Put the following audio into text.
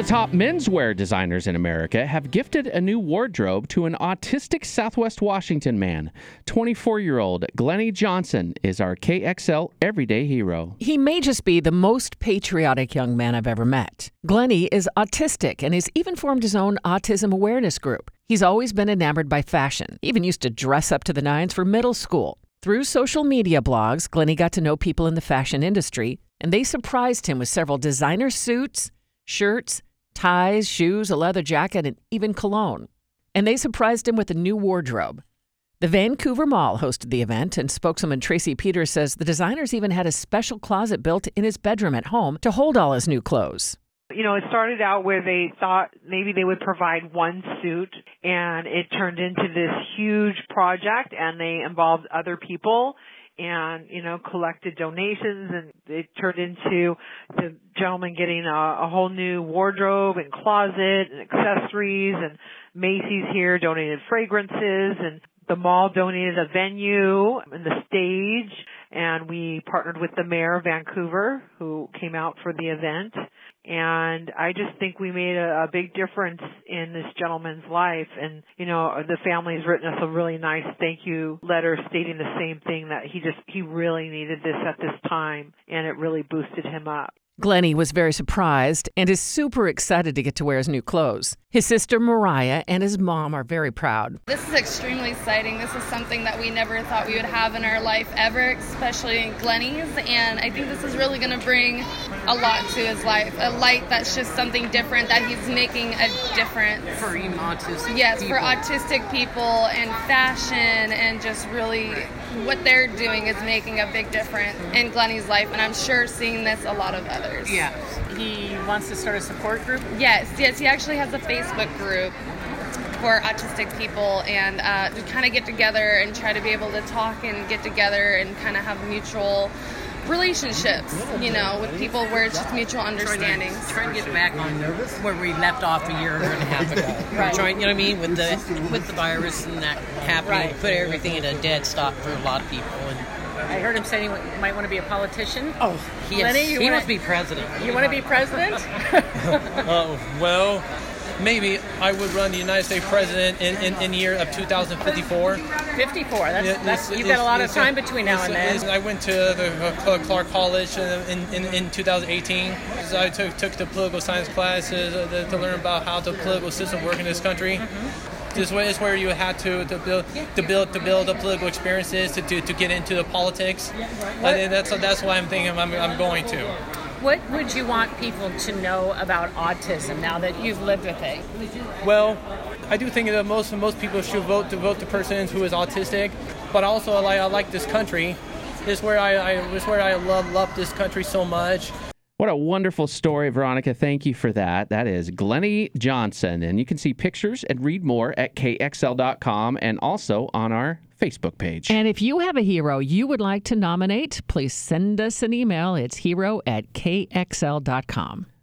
of the top menswear designers in America have gifted a new wardrobe to an autistic Southwest Washington man. 24-year-old Glennie Johnson is our KXL Everyday Hero. He may just be the most patriotic young man I've ever met. Glennie is autistic and has even formed his own autism awareness group. He's always been enamored by fashion. He even used to dress up to the nines for middle school. Through social media blogs, Glennie got to know people in the fashion industry, and they surprised him with several designer suits, shirts, ties, shoes, a leather jacket, and even cologne. And they surprised him with a new wardrobe. The Vancouver Mall hosted the event, and spokeswoman Tracy Peters says the designers even had a special closet built in his bedroom at home to hold all his new clothes. You know, it started out where they thought maybe they would provide one suit, and it turned into this huge project, and they involved other people and, you know, collected donations, and it turned into the gentleman getting a whole new wardrobe and closet and accessories, and Macy's here donated fragrances, and the mall donated a venue and the stage, and we partnered with the mayor of Vancouver, who came out for the event. And I just think we made a big difference in this gentleman's life. And, you know, the family's written us a really nice thank you letter stating the same thing, that he really needed this at this time, and it really boosted him up. Glennie was very surprised and is super excited to get to wear his new clothes. His sister Mariah and his mom are very proud. This is extremely exciting. This is something that we never thought we would have in our life ever, especially Glennie's. And I think this is really going to bring a lot to his life. A light that's just something different, that he's making a difference. For autistic Yes, people. for autistic people, and fashion, and just really what they're doing is making a big difference in Glennie's life. And I'm sure seeing this a lot of others. Yeah. He wants to start a support group? Yes, he actually has a Facebook group for autistic people, and to kind of get together and try to be able to talk and get together and kind of have mutual relationships, you know, with people where it's just mutual understanding. Trying to get back on where we left off a year and a half ago. Right. Trying, you know what I mean, with the virus and that happening, Right. put everything in a dead stop for a lot of people. And I heard him say he might want to be a politician. oh, yes, Lenny, he wants to be president. You want to be president? Well, maybe I would run the United States president in the year of 2054. 54. You've got a lot of time between now and then. I went to the Clark College in 2018. I took the political science classes to learn about how the political system works in this country. This is where you had to build the political experiences to get into the politics. And that's why I'm thinking I'm going to. What would you want people to know about autism now that you've lived with it? Well, I do think that most people should vote the person who is autistic, but also I like this country. This is where I love this country so much. What a wonderful story, Veronica. Thank you for that. That is Glennie Johnson, and you can see pictures and read more at KXL.com and also on our Facebook page. And if you have a hero you would like to nominate, please send us an email. It's hero@KXL.com.